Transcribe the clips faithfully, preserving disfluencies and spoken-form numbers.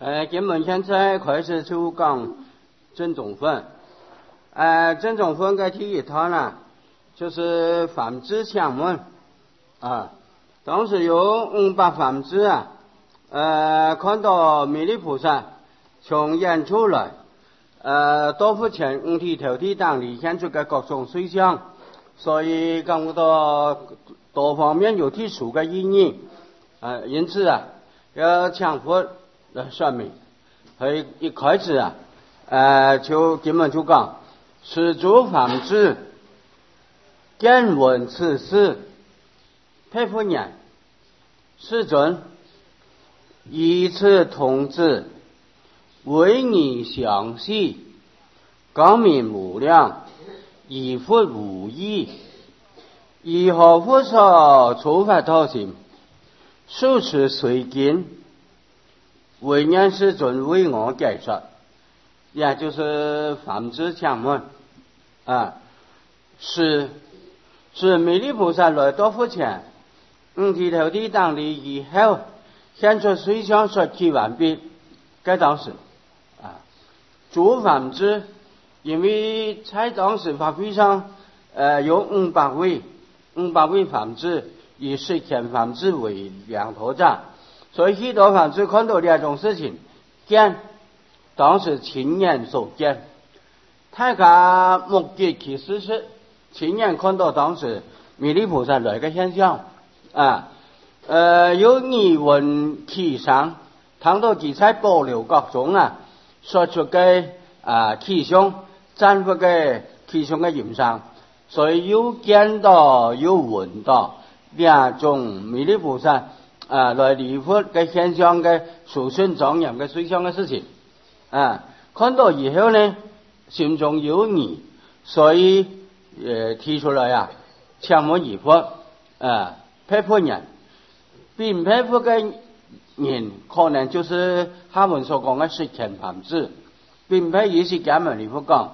呃，今门现在开始就讲真总分。呃，真总分嘅第一套呢，就是phạm知强门啊。当时有五百phạm知啊，呃，看到弥勒菩萨从远处来，呃，多福前五体投地当里现出嘅各种水象，所以感觉到多方面有特殊嘅意义啊，因此啊，要强佛来说明。佢一开始啊，呃，就根本就讲，是诸phạm知见闻此事，佩服人，世尊以此同志，为你详细，光明无量，以复无异，以何复所处法道行，数持随经。为念世尊为我解说，也就是phạm知强门啊，是是弥勒菩萨来到佛前，五体投地当里以后，现出水象说起完毕。该当时啊，诸phạm知，因为在当时法会上，呃，有五百位，五百位phạm知，以十天phạm知为两头站。所以许多phạm知看到两种事情，见当时亲眼所见，大家目击其事实，亲眼看到当时弥勒菩萨来个现象啊，呃，有疑问其上，谈到其在保留各种啊，说出嘅啊其上，赞佛嘅其上嘅形象，所以有见到有闻到两种弥勒菩萨。啊，来离佛嘅现象嘅殊胜庄严嘅水象嘅事情啊，看到以后呢，心中有疑，所以呃提出来啊，强门疑佛啊，佩服人，并佩服嘅人可能就是他们所讲嘅十天phạm知，并非也是假门离佛讲，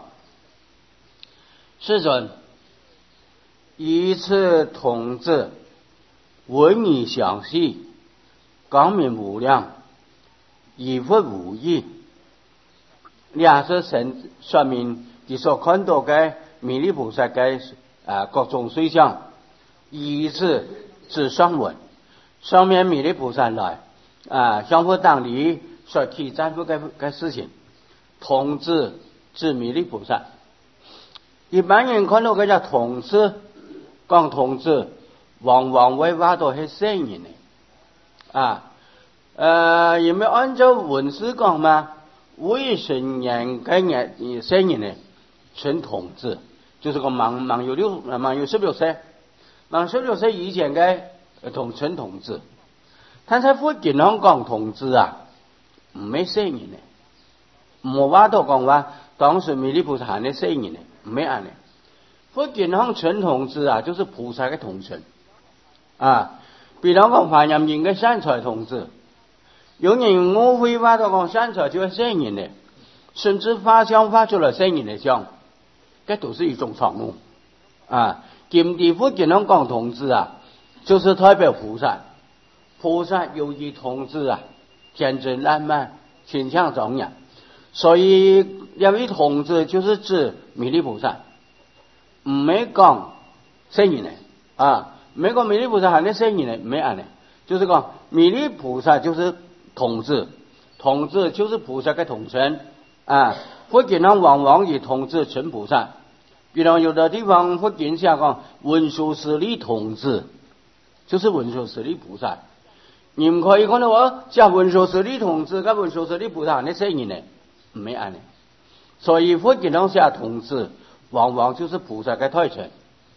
世尊以此同志。为你详细，光明无量，以复无异。两是神说明你所看到嘅弥勒菩萨嘅啊各种水象，一是指上文，上面弥勒菩萨来啊向佛当里说起赞佛嘅嘅事情，同志指弥勒菩萨。一般人看到嘅叫同志，讲同志。往往会挖到係聖人嚟啊！誒，有冇按照文史講嘛？未成年嘅人聖人嚟，稱同志，就是個滿滿有六滿有十六歲，滿十六歲以前嘅同稱同志。但係佛經上講同志啊，唔係聖人嚟，唔好挖到講話當時彌勒菩薩係啲聖人嚟，唔係咁嚟。佛經上稱同志啊，就是菩薩嘅同稱。啊，比如講華嚴經嘅善財同志，有人誤會話到講善財就係聖人嚟，甚至發相發出來聖人嚟相，這都是一種錯誤啊。金地佛經上講同志啊，就是代表菩薩，菩薩有意同志啊，天真爛漫，形象莊嚴，所以因為同志就是指彌勒菩薩，唔係講聖人嚟啊。沒講彌勒菩薩係啲聖人嚟，唔係咁嚟，就是講彌勒菩薩就是同志，同志就是菩薩嘅統稱啊。佛經上往往以同志稱菩薩，比如有的地方佛經下講文殊師利同志，就是文殊師利菩薩。你唔可以講到我叫文殊師利同志，跟文殊師利菩薩係啲聖人嚟，唔係咁嚟。所以佛經上下同志，往往就是菩薩嘅代稱。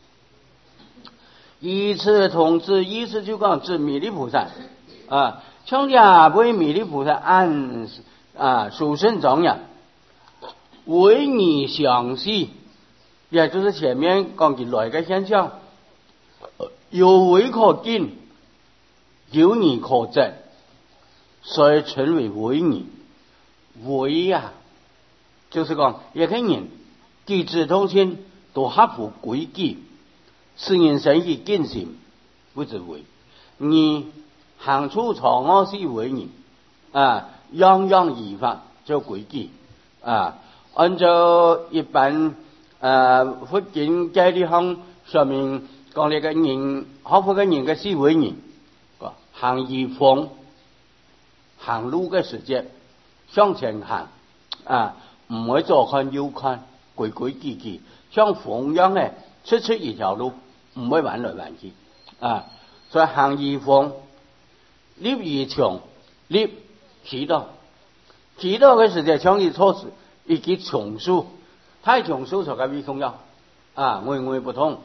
以此同志，意思就講指彌勒菩薩啊，強調為彌勒菩薩按啊殊勝莊嚴，為你詳細，也就是前面講嘅來嘅現象，有為可見，有你可證，所以稱為為你。為啊，就是講一個人機智通親，都合乎規矩。是人生意見性，不知為。你行出錯我是為人啊， 样样依法做规矩啊。按照一般呃福建街里行上面讲那个人，好福嘅人嘅思维人，行一方行路嘅时节向前行啊，唔会左看右看，规规矩矩，像风一样嘅出出一条路，唔会弯来弯去啊。所以行一方，立一长，立祈祷，祈祷嘅时节像一措施，以及重数，太重数就咁重要啊，我我不同。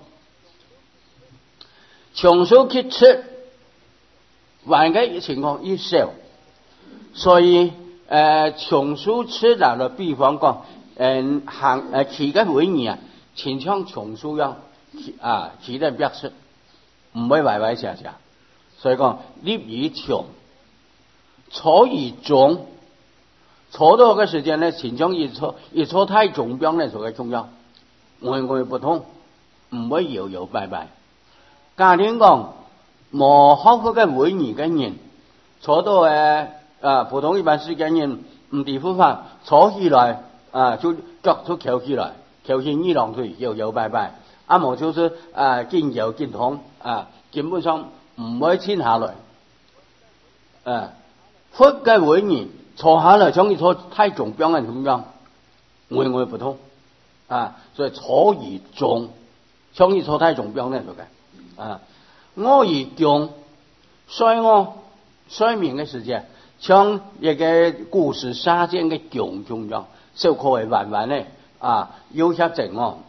重数去出，玩嘅情况越少，所以誒重數出嚟了，比方講誒行誒企嘅會議啊，前向重數樣啊企得表示唔會歪歪斜斜，所以講立以長，坐以重，坐到嘅時間咧，前向一坐一坐太重標咧就係重要，我我不同，唔會搖搖擺擺。家庭講冇學過嘅會議嘅人，坐到誒。啊，普通一般世間人唔地方法坐起來啊，就腳都翹起來，翹起二郎腿搖搖擺擺，啊冇就是啊肩搖肩痛啊，基本上唔會傾下來。啊，佛嘅會議坐下來，像一坐太重標嘅咁樣，我我不通啊，所以坐而重，像一坐太重標咧就嘅啊，我而重，所以我睡眠嘅時間。像一個故事沙間嘅強重要，小可係玩玩咧啊，有些整哦，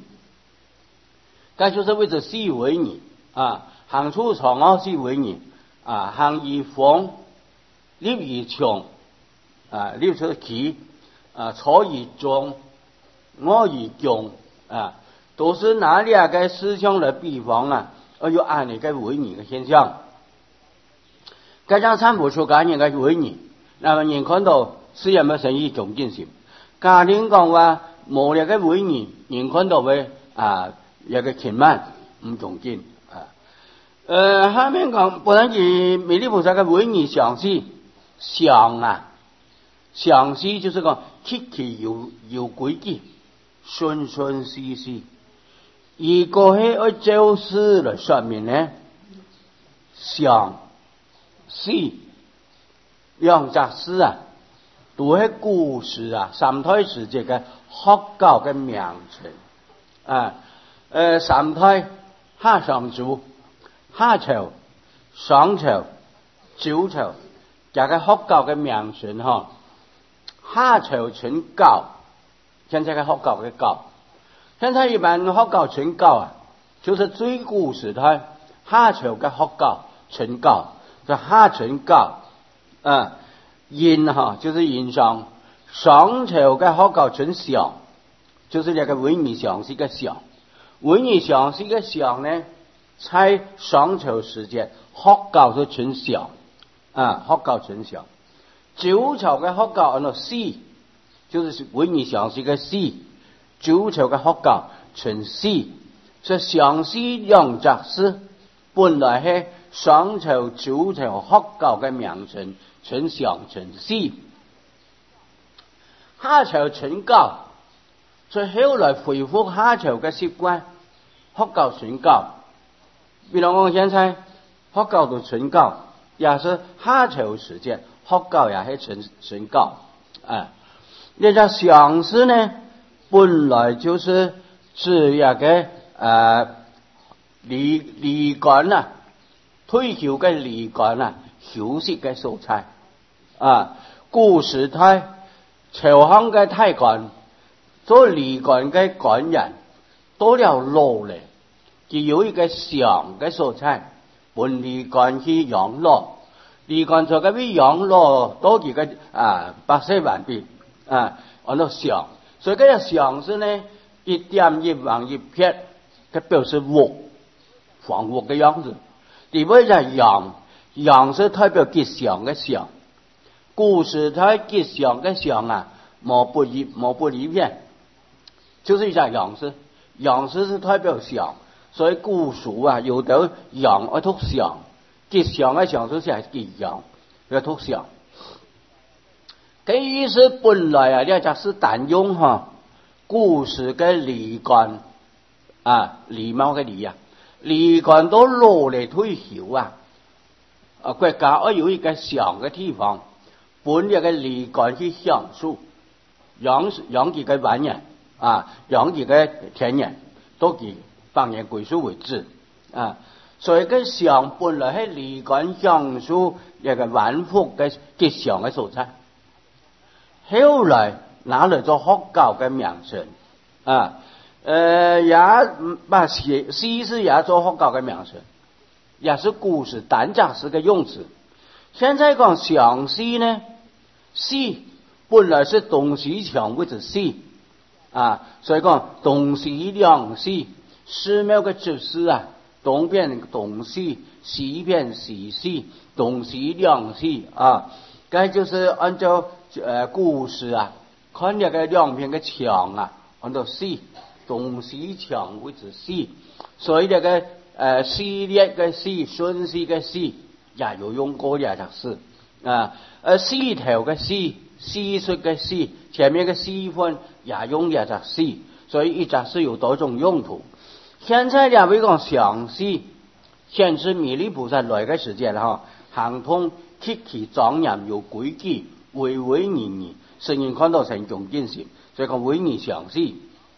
咁就是為咗思維你啊，行出床哦思維你啊，行以防，立以長啊，立出企啊，坐以重，我以強啊，都是哪兩個思想的比方啊，而有按呢個維你嘅現象。加上參謀出家人嘅會議，那麼人看到是有冇生意重建性？家庭講話冇呢個會議，人看到嘅啊有個輕慢唔重建啊。誒下面講本來是彌勒菩薩嘅會議詳細詳啊，詳細就是講切切有有規矩，順順細細。如果係按照事嚟說明呢，詳。是兩隻詩啊，都係故事啊，三胎時節嘅學教嘅名稱啊。誒，三胎夏商周、夏朝、商朝、周朝，這個學教嘅名稱嗬。夏朝傳教，現在嘅學教嘅教，現在一般學教傳教啊，就是最古時代夏朝嘅學教傳教。就夏傳教啊，殷哈就是殷商，商朝嘅學教傳祥，就是這個維尼祥是個祥，維尼祥是個祥呢，在商朝時節學教就傳祥啊，學教傳祥。周朝嘅學教按照四，就是維尼祥是個四，周朝嘅學教傳四，所以祥四兩隻詩本來係。商朝、周朝學教嘅名稱，傳祥傳四。夏朝傳教，所以後來恢復夏朝嘅習慣，學教傳教。比如講現在學教同傳教，也是夏朝時節學教也係傳傳教。啊，呢個祥詩呢，本來就是指一個誒離離幹啊。退休嘅離幹啊，休息嘅素材啊，古時代朝行嘅太監做離幹嘅官人，到了老咧，就有一個祥嘅素材，本離幹去養老，離幹做嘅俾養老多幾個啊百歲完畢啊，按照祥，所以嗰個祥字呢，一點一橫一撇，佢表示臥房屋嘅樣子。第二就係陽，陽是代表吉祥嘅祥，古時代吉祥嘅祥啊，冇不一冇不離片，就是一隻陽字，陽字是代表祥，所以古書啊有得陽而讀祥，吉祥嘅祥就是係吉陽，要讀祥。 这意思本来啊，呢就是但用哈故事嘅离干啊，礼貌嘅礼啊，离干都落嚟退休啊。啊，國家要有一個上嘅地方，本日嘅離干去享受，養養佢嘅晚人啊，養佢嘅田人，都以幫人歸屬為主啊。所以佢上本來係離干享受一個晚福嘅吉祥嘅所在，後來拿嚟做學校嘅名稱啊，呃也把詩詩是也做學校嘅名稱。也是故事單講是個用詞。現在講詳細呢，細本來是東西牆或者細啊，所以講東西兩細，寺廟嘅指示啊，東邊東細，西邊西細，東西兩細啊，該就是按照呃故事啊，看那個兩邊嘅牆啊，按照細，東西牆或者細，所以那個。呃，系列嘅系，順序嘅系，也有用過呢就是啊。呃，系頭嘅系，系數嘅系，前面嘅系分也用呢就是所以一隻是有多種用途。現在兩位講詳細，顯示彌勒菩薩來嘅時間哈，行通極其莊嚴有規矩，巍巍巍巍，使人看到成種見性，所以講巍巍詳細，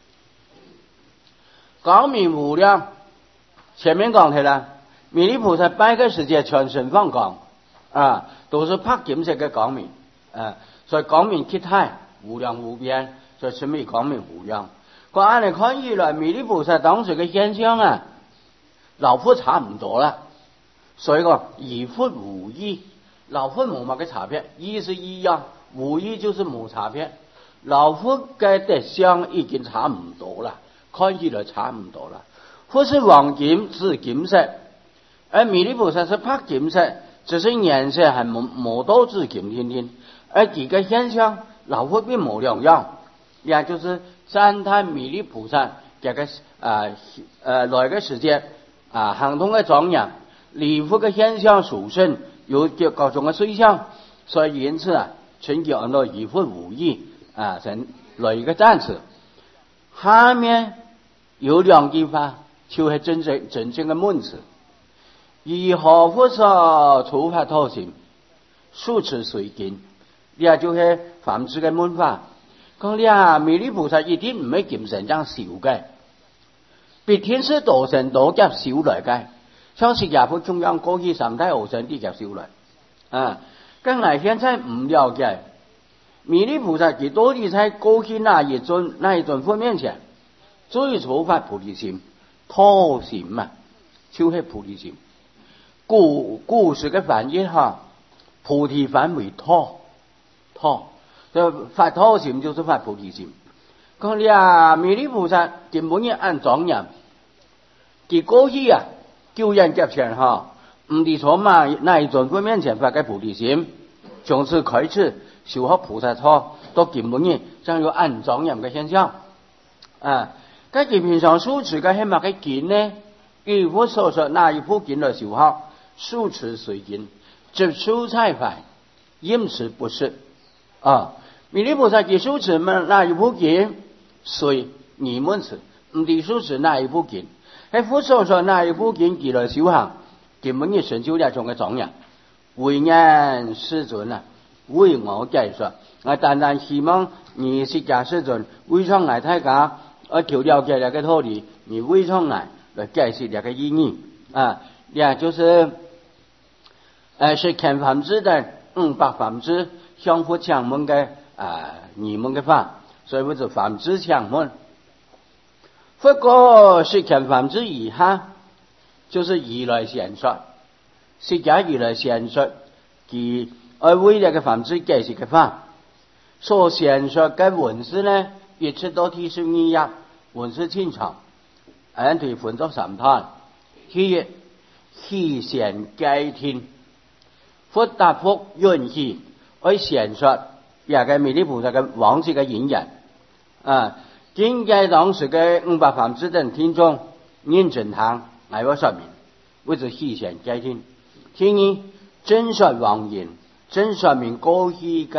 高明無量。前面講起啦，彌勒菩薩拜嘅時節全身放光啊，都是拍金色嘅光明啊，所以光明極大無量無邊，所以稱為光明無量。我按嚟看起來，彌勒菩薩當時嘅現象啊，老佛差唔多啦，所以講異佛無異，老佛冇乜嘅差別，異是一樣，無異就是冇差別。老佛嘅德相已經差唔多啦，看起來差唔多啦。佛是黃金是金色，而彌勒菩薩是拍金色，只是顏色係冇冇多至金天天，而幾個現象老佛並冇兩樣，也就是讚歎彌勒菩薩這個啊呃來個時間啊行通嘅莊嚴，禮佛嘅現象殊勝，有各種嘅水象，所以因此啊，全叫按照異佛無異啊，成來一個讚詞。下面有兩句話。就是真正真正嘅門詞，以何佛所處法土性，數次隨經，呢就係phạm之嘅門法。講你啊，彌勒菩薩一定唔係金神這樣修嘅，比天師道神都夾修來嘅，像釋迦佛中央過去三大和尚啲夾修來啊。咁嚟現在唔了解，彌勒菩薩佢到底在過去那一尊那一尊佛面前，最初發菩提心。土心啊，就是菩提心。故故事嘅翻譯哈，菩提反為土，土就發土心就是發菩提心。講你啊，彌勒菩薩根本要按莊嚴，佢過去啊，救人劫前哈，唔係從嘛那一尊佛面前發嘅菩提心，從此開始修學菩薩土，都根本要將有按莊嚴嘅現象啊。咁佢平常修持嘅係乜嘅經呢？如佛所說那一部經來修學，修持隨經，執修菜飯，飲食不食啊。彌勒菩薩佢修持乜那一部經，隨你們持，唔係修持那一部經。喺佛所說那一部經佢來修行，根本要成就呢種嘅莊嚴。為人世尊啊，為我解說，我單單希望你釋迦世尊為創來大家。而求了解這個道理，你為從來來解釋這個意義啊？也就是呃是看法子的五百法子相互強門的啊你們的法，所以不是法子強門。不過是看法子以下，就是以來顯說，釋迦以來顯說，其而為這個法子解釋的法，所顯說的文字呢？一切都提示一樣，文字清楚，按對分作三派。第一，希顯解聽，佛答復允許，而顯說也個彌勒菩薩嘅往昔嘅因緣啊。今解當時嘅五百法子等聽眾認真聽，挨我說明，為之希顯解聽。第二，真說妄言，真說明過去嘅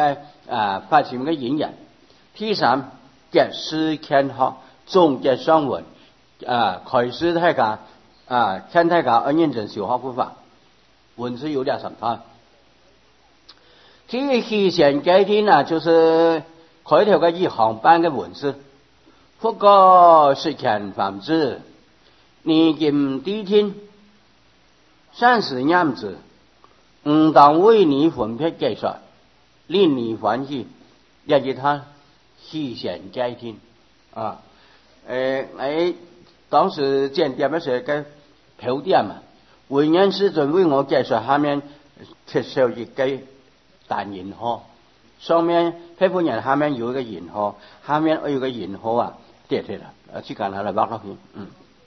啊發展嘅演人。第三，結師勸學，總結上文啊，開始大家啊，勸大家要認真修學佛法。文字有兩三套。第起先改天啊，就是開頭嘅一行班嘅文字，佛告釋迦梵志，你今第天三十年子，唔當為你分別計算，令你歡喜，也係他起先改天啊。誒誒，當時建店嘅時候嘅鋪店啊，為人師尊為我計算下面貼上一個大銀河，上面批判人下面有一個銀河，下面有一個銀河啊跌跌啦，啊時間下來畫落去，嗯，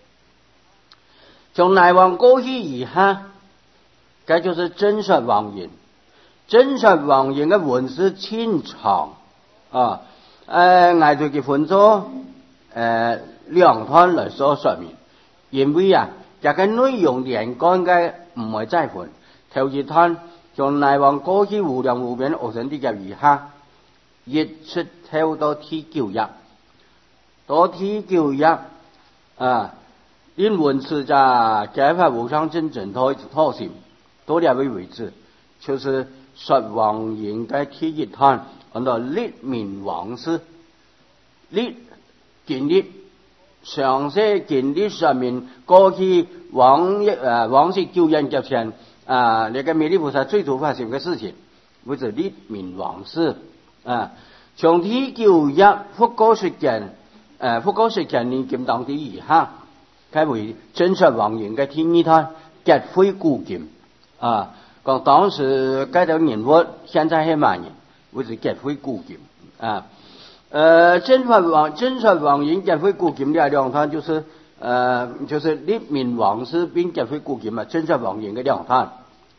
從乃往過去以下，這就是真實王言，真實王言嘅文字清長啊，誒挨住佢分咗誒兩段來所說明，因為啊，這個內容連貫嘅唔係再分，頭一段。從乃往過去無量無邊惡神啲嘅以下，一出跳到第九頁，到第九頁啊，因文字在解法無上真正托托性，到兩位為止，就是說王言嘅第一段，講到立名王師，立建立詳細建立上面過去往誒往昔救人急前。啊，那個彌勒菩薩最初發生嘅事情，為咗立名王師啊，從第九頁佛告釋迦，誒佛告釋迦念經當地以下，佢為真實王言嘅天意他結非故經啊，講當時該條人物現在係萬人，為咗結非故經啊，呃真實王真實王言結非故經呢兩段就是呃就是立名王師並結非故經嘛，真實王言嘅兩段。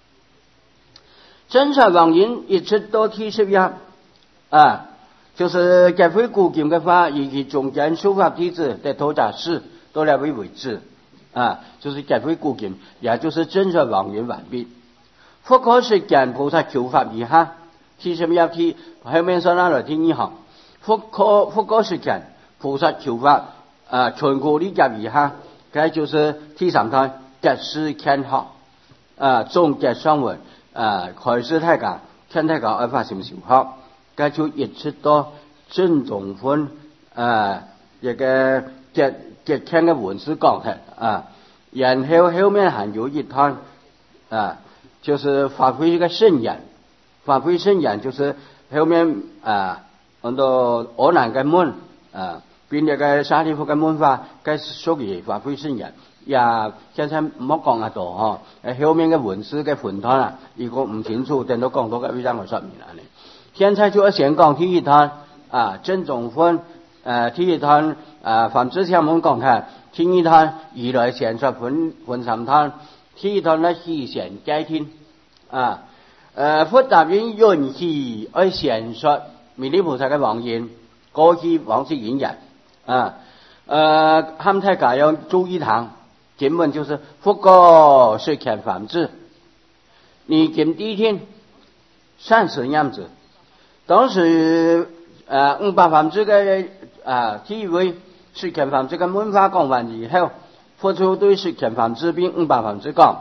真實王言一出到第十頁啊，就是結非故經嘅話，以及中間修法弟子的頭扎事都來為為止啊，就是結非故經，也就是真實王言完畢。佛告釋迦菩薩求法以下，第十頁第後面說那來聽一行，佛告佛告釋迦菩薩求法啊，全國理解以下，該就是第三段結師勸學啊，總結上文。啊，開始大家聽大家愛發心修學，該就一直到正宗分啊一個結結聽嘅文字講嘅啊，然後後面還有一段啊，就是發揮一個聖言，發揮聖言就是後面啊很多阿難嘅門啊，變一個沙利弗嘅門法，該屬於發揮聖言。呀，現在唔好講咁多嗬，誒後面嘅文字嘅分段啊，如果唔清楚，等到講到嘅非常嘅說明啦。現在就要先講第一段啊，正宗分誒第一段啊，梵志前門講嘅，第二段如來顯說分分三段，第一段咧起先改天啊，誒佛答應允許而顯說彌勒菩薩嘅王言，過去往昔因緣啊，誒冚太家要注意堂。根本就是佛告釋迦梵志，你今第一天三十年子，當時呃五百梵志嘅啊第一位釋迦梵志嘅門法講完以後，佛就對釋迦梵志並五百梵志講，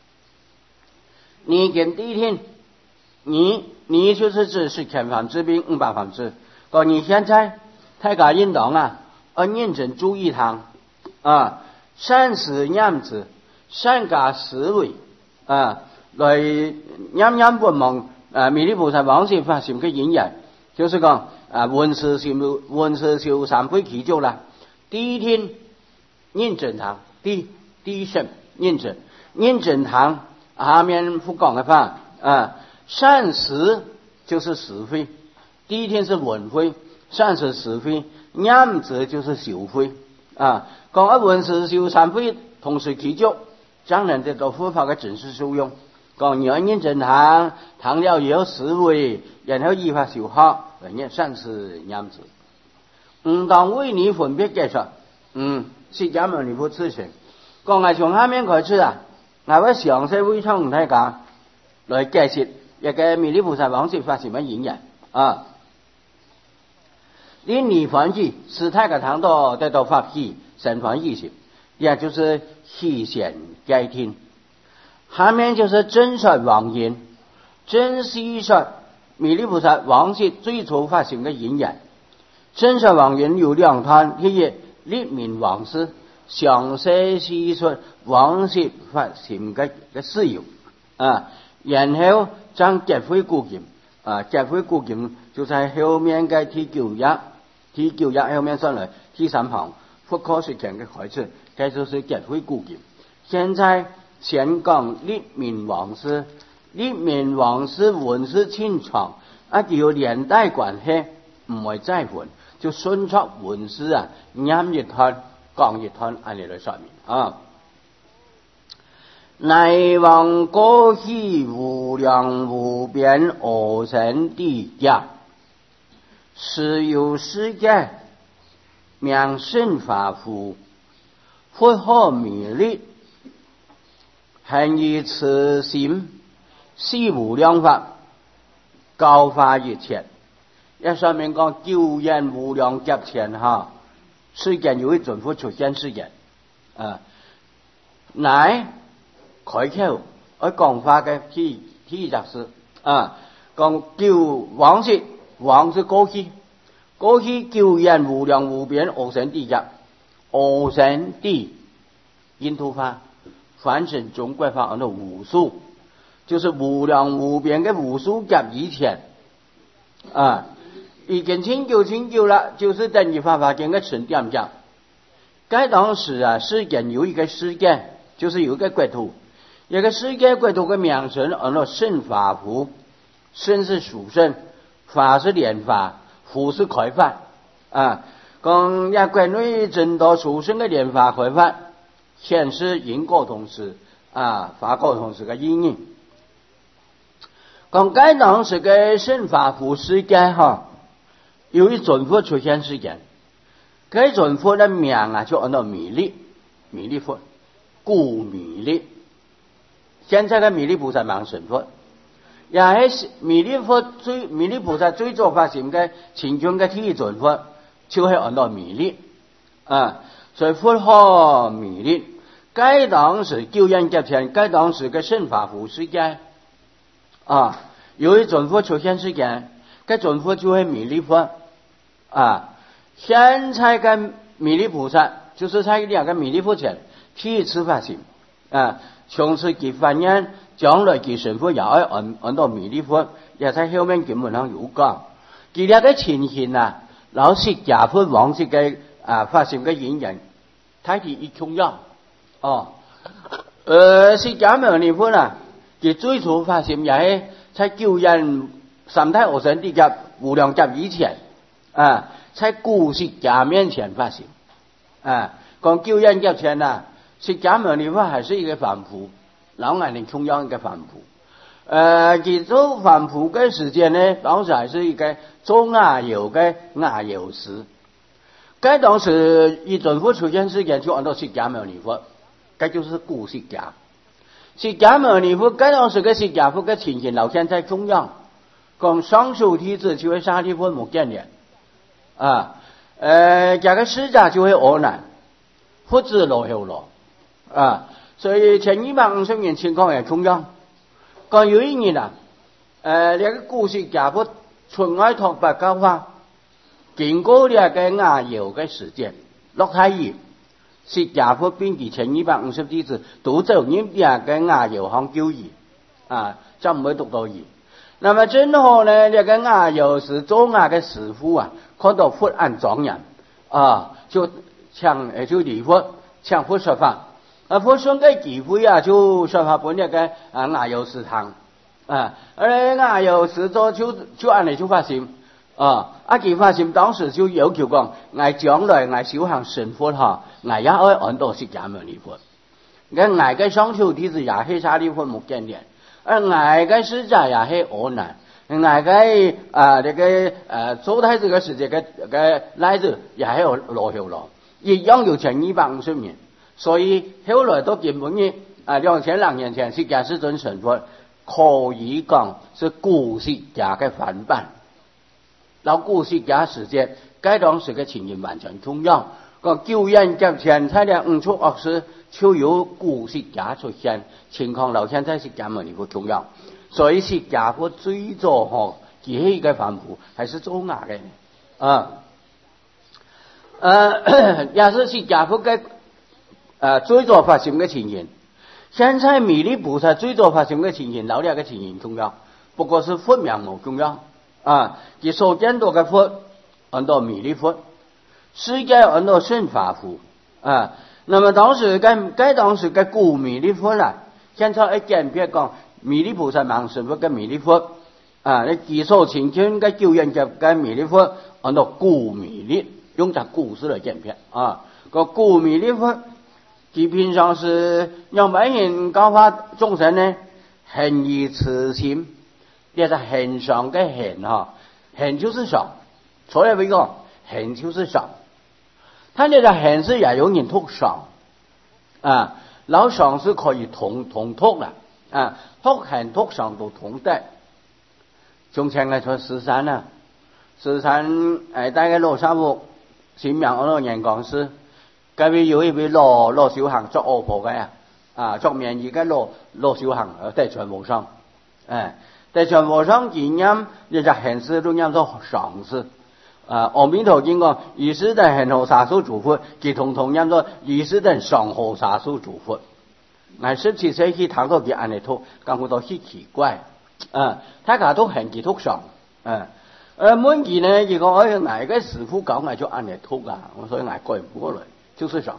你今第一天，你你就是指釋迦梵志並五百梵志，講你現在大家應當啊，要認真注意堂啊。三十年子，善加思維啊，來念念不忘啊！彌勒菩薩往昔發生嘅因緣，就是講啊，聞思修聞思修三歸其足啦。第一天認真堂，第第一聲認真認真堂，下面佛講嘅話啊，善思就是思慧，第一天是聞慧，善是思慧，念字就是修慧啊。講一聞思修三歸同時其足，將能得到佛法嘅真實受用。講你要認真堂，堂了以後思維，然後依法修學，人善是念字。唔當為你分別計算，嗯，釋迦牟尼佛自性。講係從下面開始啊，我會詳細為唱大家來解釋一個彌勒菩薩往昔發生乜因緣啊。 令你欢喜，使太个堂道得到发喜，神欢喜心，也就是喜显皆听。下面就是真实王言，真实说弥勒菩萨往昔最初发行的因缘。真实王言有两段，第一立名往事，详细细说往昔发行的的事由啊，然后将结悔固见啊，结悔固见就在後面嘅第九頁，第九頁後面上來第三行復課說前嘅開始，這就是結悔固見。現在先講立名往事，立名往事文字清長，啊有連帶關係，唔會再換，就順出文字啊，念一段講一段按嚟嚟說明啊。乃往過去無量無邊惡神地界，時有世界名勝法夫，佛號彌勒，恆以慈心施無量法，教化一切。一上面講救人無量劫前哈，世間有一尊佛出現世間啊，乃開口而講法嘅天天則是啊，講救往昔往昔過去過去救人無量無邊惡神地界，惡神地印度法翻成中國法叫做無數，就是無量無邊嘅無數劫以前啊，已經清救清救了，就是等於法華經嘅神點講。該當時啊，世間有一個世界，就是有一個國土，一個世界國土嘅名稱叫做勝法夫，勝是殊勝，法是蓮法，夫是開法啊。講一國內證到殊勝嘅蓮法開法，顯示因果同時啊，法果同時嘅意義。講該當時嘅勝法夫世界哈，有一尊佛出現世間，該尊佛的名啊就叫做彌勒，彌勒佛，故彌勒。現在嘅彌勒菩薩名成佛，也係彌勒佛最彌勒菩薩最早發現嘅前將嘅第一尊佛，就係叫做彌勒啊。所以佛號彌勒，該當時救人劫前，該當時嘅勝法夫世界啊，有一尊佛出現世間，該尊佛就係彌勒佛啊。現在嘅彌勒菩薩就是在兩個彌勒佛前第一次發現啊。從此佢發現將來佢成佛也要按按到彌勒佛，也在後面經文上有講。佢兩個情形啊，老釋迦佛往昔嘅啊發生嘅因緣，睇佢一重要哦。呃，釋迦牟尼佛啊，佢最初發現也係在救人三太惡神地界無量劫以前啊，在故釋迦面前發現啊，講救人劫前啊。釋迦牟尼佛還是一個凡夫，老眼睛同樣一個凡夫。呃，佢做凡夫嘅時間呢，當時還是一個做亞遊嘅亞遊士。該當時一尊佛出現時間就按照釋迦牟尼佛，該就是故釋迦。釋迦牟尼佛該當時嘅釋迦佛嘅情形，老現在同樣，講雙手提子就會沙利佛目見臉啊，呃，這個釋迦就會阿難，佛子羅後羅。啊，所以前一百五十年情況也同樣。講有一年啊，呃，那個故事家佛出外拓跋教化，經過那個亞遊的時間，落太熱，釋迦佛並其前一百五十弟子都走入那個亞遊行救義啊，就唔會讀到義。那麼正好呢，那個亞遊是做亞的師傅啊，看到佛案莊嚴啊，就向誒就禮佛，向佛說法。啊，佛送嘅機會啊，就說法本日嘅啊亞遊士堂啊，而亞遊士咗就就按嚟就發現啊，啊佢發現當時就要求講，我將來我修行成佛哈，我也要按到釋迦牟尼佛。我我嘅雙手弟子也係沙利佛目犍連，而我嘅釋迦也係阿難，我嘅啊這個誒做太子嘅時節嘅嘅來子也係羅睺羅，一樣有成二百五十年。所以後來到根本呢啊兩千兩年前釋迦世尊成佛，可以講是故釋迦嘅翻版老故事假世界，该当时嘅情形完全重要。個救人及前菜嘅五出惡事，就有故事假出現，情況到現在是咁樣嘅重要。所以是假佛追咗嗬，自己嘅反腐係是做牙嘅啊。呃，也是是假佛嘅呃追咗發生嘅情形。現在彌勒菩薩追咗發生嘅情形，老啲嘅情形重要，不過是佛名冇重要啊。佢所見到嘅佛，很多彌勒佛。世界很多聖法佛啊，那麼當時該該當時嘅古彌勒佛啦，現在一見別講彌勒菩薩盲神佛嘅彌勒佛啊，你記數前天嘅救人嘅嘅彌勒佛，很多古彌勒，用隻故事來見別啊，個古彌勒佛，佢平常是讓萬人教化眾生呢，恆以慈心，呢個恆常嘅恆哈，恆就是常，所以為講恆就是常。他那個恆是也有人讀常啊，老常是可以同同讀的啊，讀恆讀常都同的。從前嘅說十三啊，十三誒大概羅沙屋前面好多人講是，嗰邊有一位羅羅小行做惡婆嘅啊，做面而家羅羅小行在全部上，誒在全部上經驗，呢個恆是都念做常是。啊，阿彌陀經講，於是等恆河沙數諸佛，佢統統念做於是等上河沙數諸佛。嗱，十七世紀睇到佢安尼讀，感覺到好奇怪。啊，大家都恆記讀上，啊，誒滿記呢，如果誒哪個師傅講我就安尼讀啊，所以我改唔過來，就是上。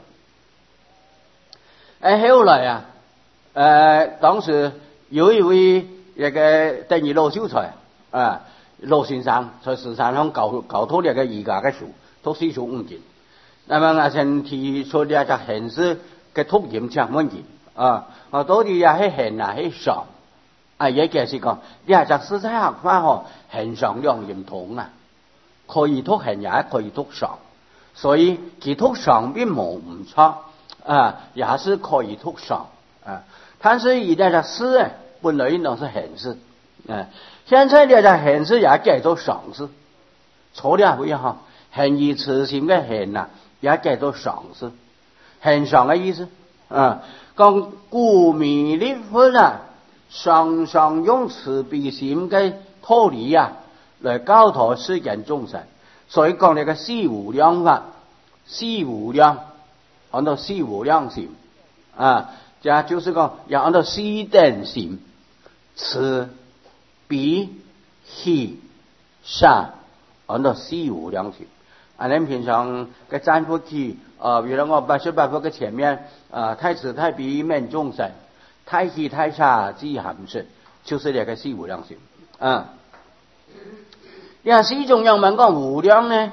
誒後來啊，誒當時有一位一個第二老秀才啊。羅先生在十三鄉搞搞到呢個而家嘅書，讀四書五經。那麼我先提出呢個恆是嘅讀音唱文件啊，我到底也係恆啊係常啊，也解釋講呢個四彩學法嗬，恆常兩音同啊，可以讀恆也可以讀常，所以佢讀常並冇唔錯啊，也是可以讀常啊。但是而家嘅詩啊，本來應當是恆是啊。現在呢就恆是也改做常是，錯了會哈，恆以慈心嘅恆啊，也改做常是，恆常嘅意思啊。講故彌勒佛啊，常常用慈悲心嘅道理啊，來教導世間眾生。所以講呢個四無量法，四無量，按照四無量心啊，這就是講要按照四等心，慈。悲喜善，按照四無量心。啊，你平常嘅讚佛偈，啊，比如我八十八佛嘅前面，啊，太慈太悲悯眾生，太喜太捨即含識，就是呢個四無量心。啊，你看四種人問講無量呢，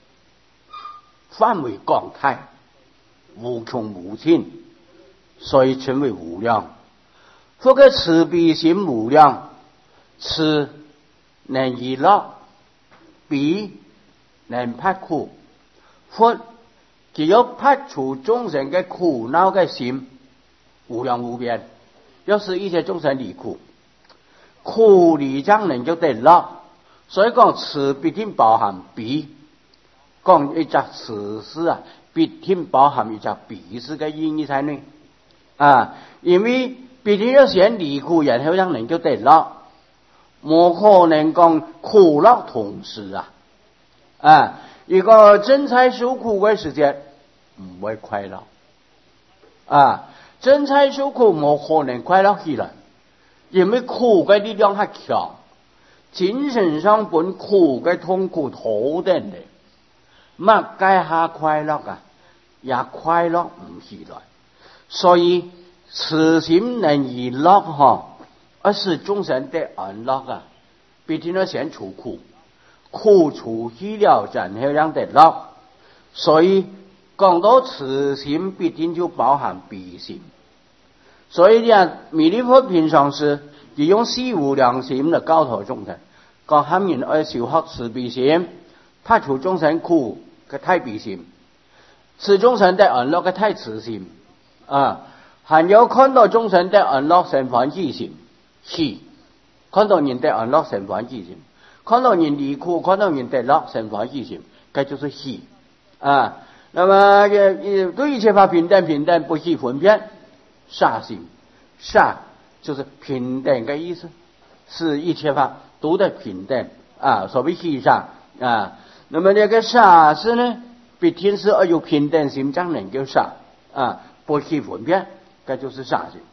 範圍廣大，無窮無盡，所以稱為無量。佛嘅慈悲心無量。慈能娛樂，悲能拔苦，佛只有拔除眾生嘅苦惱嘅心，無量無邊，要使一切眾生離苦，苦離將能夠得樂。所以講慈必定包含悲，講一隻慈事啊，必定包含一隻悲事嘅意義在內啊，因為必定要先離苦，然後讓能夠得樂。冇可能講苦樂同時啊！啊，一個真在受苦嘅時間唔會快樂啊！真在受苦冇可能快樂起來，因為苦嘅力量係強，精神上本苦嘅痛苦頭頂嘅，乜計下快樂啊，也快樂唔起來。所以慈心能娛樂嗬。而是眾生得安樂啊，必定要先除苦，苦除去了，然後讓得樂。所以講到慈心，必定就包含悲心。所以呢，彌勒佛平常時以用四無量心來教導眾生，講他們要修學慈悲心，拔除眾生苦嘅太悲心，使眾生得安樂嘅太慈心啊，還有看到眾生得安樂生歡喜心。喜，看到人得安樂生歡喜心， 看到人离苦，看到人得乐，生欢喜心，这就是喜啊。那么也对一切法平等，平等不喜分别，杀心，杀就是平等的意思，是一切法都得平等啊，所谓喜杀啊。那么这个杀是呢，必定是要有平等心才能够杀啊，不喜分别，这就是杀心。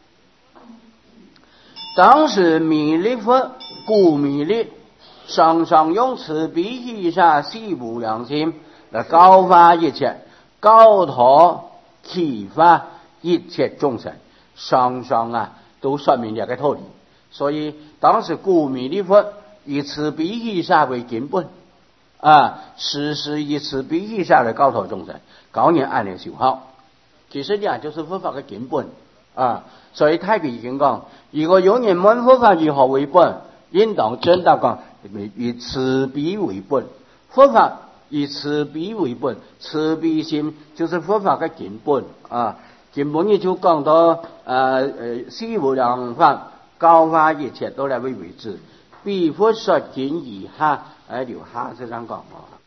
当时弥勒佛故弥勒常常用慈悲喜杀喜无量心来教化一切，教导启发一切众生，常常啊都说明这个道理。所以当时故弥勒佛以慈悲喜杀为根本啊，时时以慈悲喜杀来教导众生，教人安乐修好。其实呢，就是佛法的根本啊。所以太平经讲，如果有人问佛法如何为本，应当真的讲以慈悲为本。佛法以慈悲为本，慈悲心就是佛法的根本啊。根本也就讲到呃呃四无量法，教化一切都来为为之。比佛说经以下，而留下这张讲法。